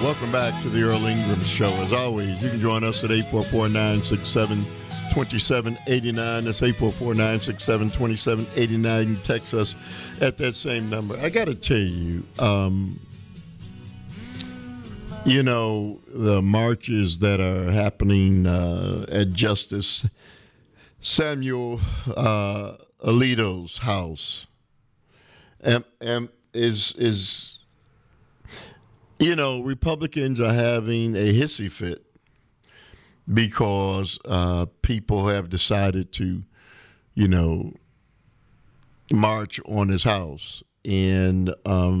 Welcome back to the Earl Ingram Show. As always, you can join us at 844-967-2789. That's 844-967-2789. You text us at that same number. I got to tell you, the marches that are happening at Justice Samuel Alito's house is Republicans are having a hissy fit because people have decided to, march on his house. And,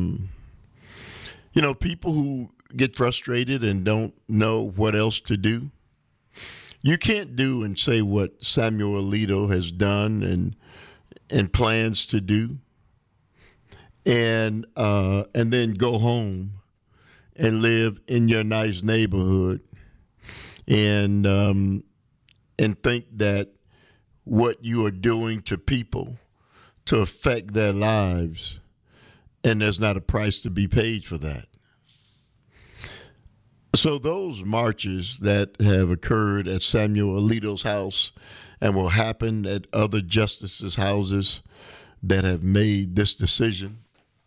people who get frustrated and don't know what else to do, you can't do and say what Samuel Alito has done and plans to do, and then go home and live in your nice neighborhood and think that what you are doing to people to affect their lives, and there's not a price to be paid for that. So those marches that have occurred at Samuel Alito's house and will happen at other justices' houses that have made this decision,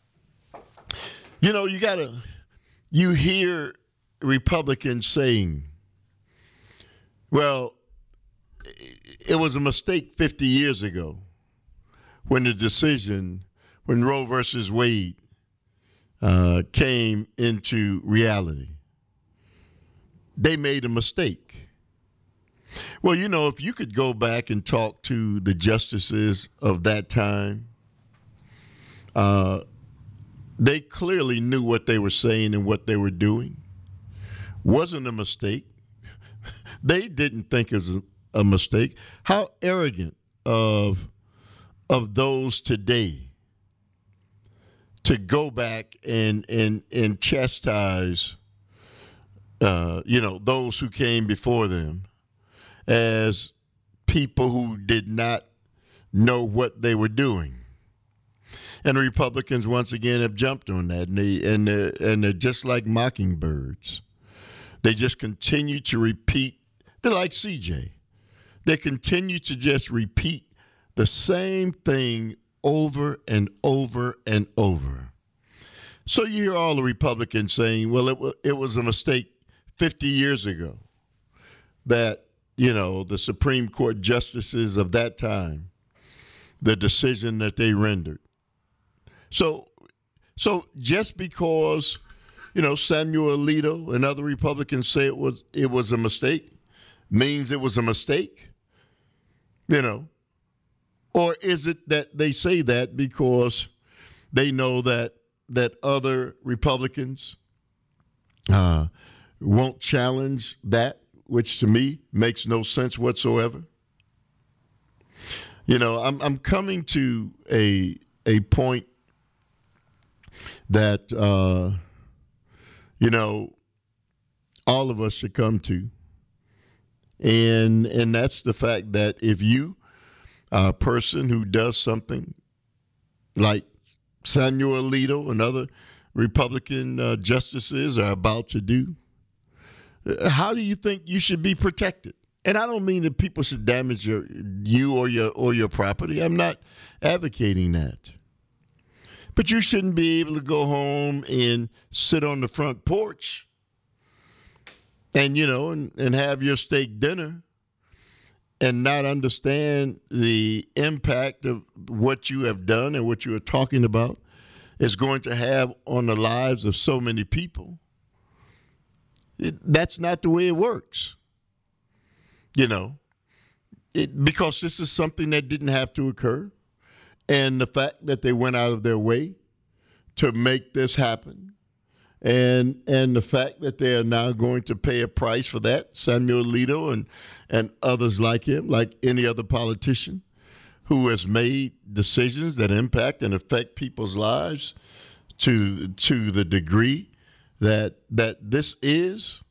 you hear Republicans saying, well, it was a mistake 50 years ago when Roe versus Wade came into reality. They made a mistake. Well, if you could go back and talk to the justices of that time, they clearly knew what they were saying and what they were doing. Wasn't a mistake. They didn't think it was a mistake. How arrogant of those today to go back and chastise those who came before them as people who did not know what they were doing. And the Republicans once again have jumped on that, and they're just like mockingbirds. They just continue to repeat. They're like CJ. They continue to just repeat the same thing over and over and over. So you hear all the Republicans saying, well, it was a mistake 50 years ago that, the Supreme Court justices of that time, the decision that they rendered. So just because, Samuel Alito and other Republicans say it was a mistake, means it was a mistake, or is it that they say that because they know that other Republicans won't challenge that, which to me makes no sense whatsoever? I'm coming to a point that, all of us should come to. And that's the fact that if you are a person who does something like Samuel Alito and other Republican justices are about to do, how do you think you should be protected? And I don't mean that people should damage you or your property. I'm not advocating that. But you shouldn't be able to go home and sit on the front porch and have your steak dinner and not understand the impact of what you have done and what you are talking about is going to have on the lives of so many people. That's not the way it works. Because this is something that didn't have to occur. And the fact that they went out of their way to make this happen, and the fact that they are now going to pay a price for that, Samuel Alito and others like him, like any other politician who has made decisions that impact and affect people's lives to the degree that this is,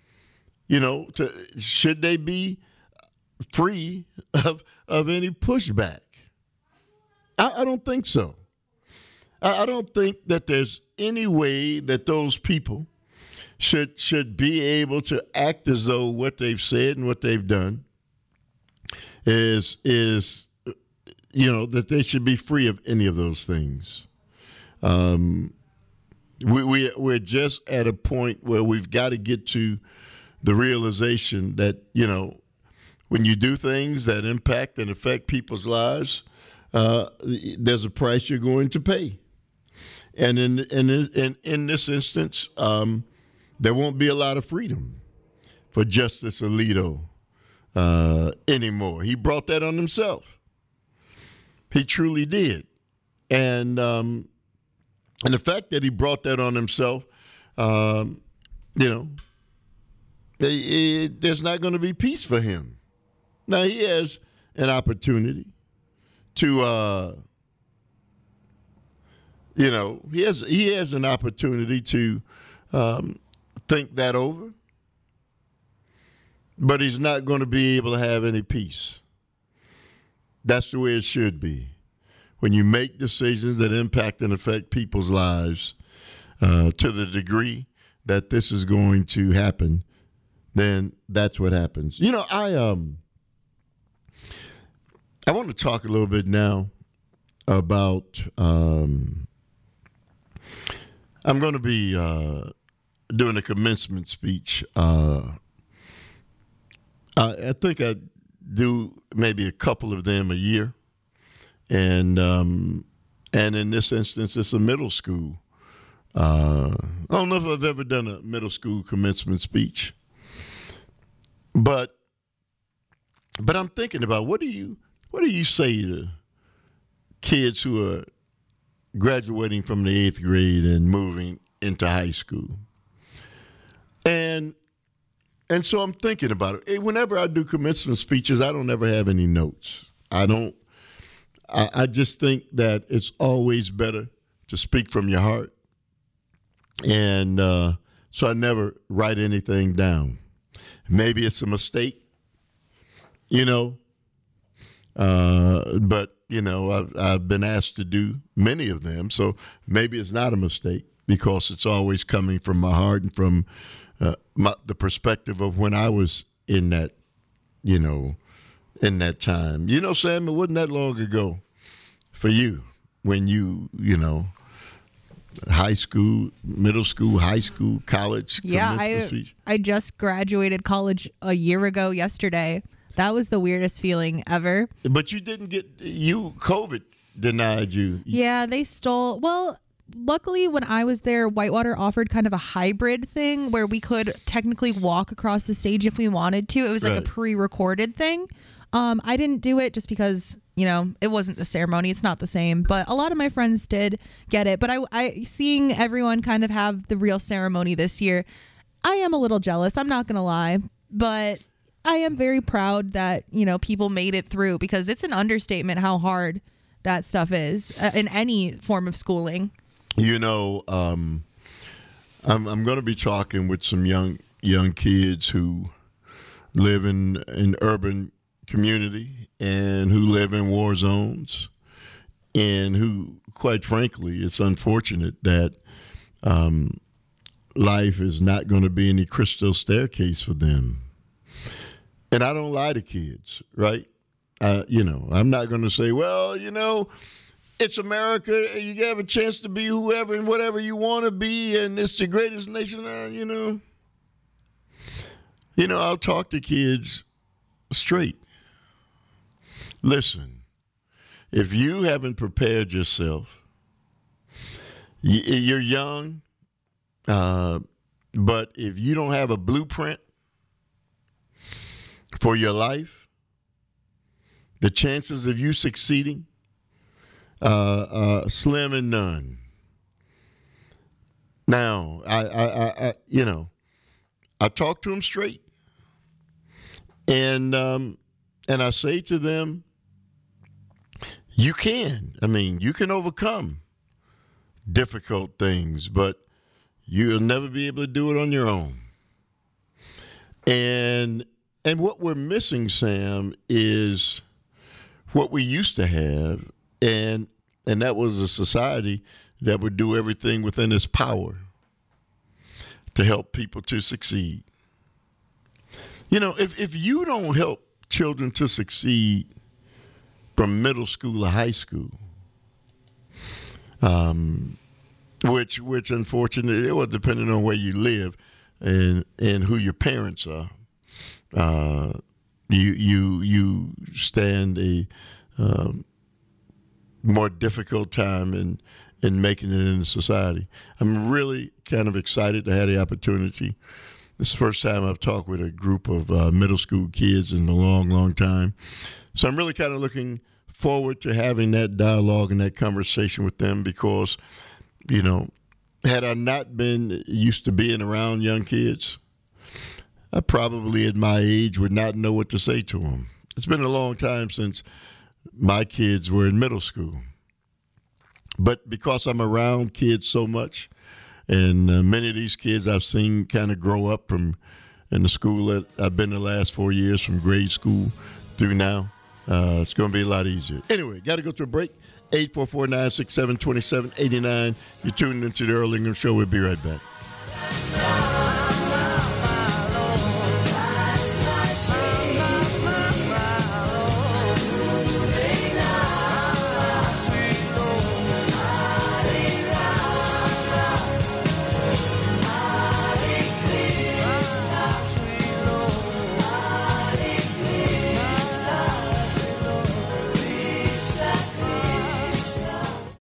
should they be free of any pushback? I don't think so. I don't think that there's any way that those people should be able to act as though what they've said and what they've done is that they should be free of any of those things. We're just at a point where we've got to get to the realization that, when you do things that impact and affect people's lives, there's a price you're going to pay. And in this instance, there won't be a lot of freedom for Justice Alito anymore. He brought that on himself. He truly did. And the fact that he brought that on himself, there's not going to be peace for him. Now, he has an opportunity to, he has an opportunity to think that over, but he's not going to be able to have any peace. That's the way it should be. When you make decisions that impact and affect people's lives to the degree that this is going to happen, then that's what happens. I want to talk a little bit now about I'm going to be doing a commencement speech. I think I do maybe a couple of them a year. And in this instance, it's a middle school. I don't know if I've ever done a middle school commencement speech, but I'm thinking about what do you say to kids who are graduating from the 8th grade and moving into high school, and so I'm thinking about it. Whenever I do commencement speeches, I don't ever have any notes. I just think that it's always better to speak from your heart. And so I never write anything down. Maybe it's a mistake, but, I've been asked to do many of them. So maybe it's not a mistake because it's always coming from my heart and from the perspective of when I was in that, in that time. Sam, it wasn't that long ago for you when you high school, middle school, high school, college. Yeah, I just graduated college a year ago yesterday. That was the weirdest feeling ever. But you didn't COVID denied you. Yeah, they stole. Well, luckily when I was there, Whitewater offered kind of a hybrid thing where we could technically walk across the stage if we wanted to. It was like a pre-recorded thing. I didn't do it just because, it wasn't the ceremony. It's not the same. But a lot of my friends did get it. But I seeing everyone kind of have the real ceremony this year, I am a little jealous. I'm not going to lie. But I am very proud that, people made it through because it's an understatement how hard that stuff is in any form of schooling. I'm going to be talking with some young kids who live in urban community and who live in war zones and who, quite frankly, it's unfortunate that life is not going to be any crystal staircase for them. And I don't lie to kids, right? I'm not going to say, well, it's America. You have a chance to be whoever and whatever you want to be, and it's the greatest nation. I'll talk to kids straight. Listen, if you haven't prepared yourself, you're young, but if you don't have a blueprint for your life, the chances of you succeeding slim and none. Now, I talk to them straight, and I say to them, you can overcome difficult things, but you'll never be able to do it on your own. And what we're missing, Sam, is what we used to have, and that was a society that would do everything within its power to help people to succeed. You know, if you don't help children to succeed from middle school or high school, which unfortunately, well, depending on where you live and who your parents are, you stand a more difficult time in making it into society. I'm really kind of excited to have the opportunity. This is the first time I've talked with a group of middle school kids in a long, long time. So I'm really kind of looking forward to having that dialogue and that conversation with them because, you know, had I not been used to being around young kids, I probably at my age would not know what to say to them. It's been a long time since my kids were in middle school. But because I'm around kids so much, and many of these kids I've seen kind of grow up from in the school that I've been the last 4 years, from grade school through now, it's going to be a lot easier. Anyway, got to go to a break. 844-967-2789. You're tuned into the Earl Ingram Show. We'll be right back.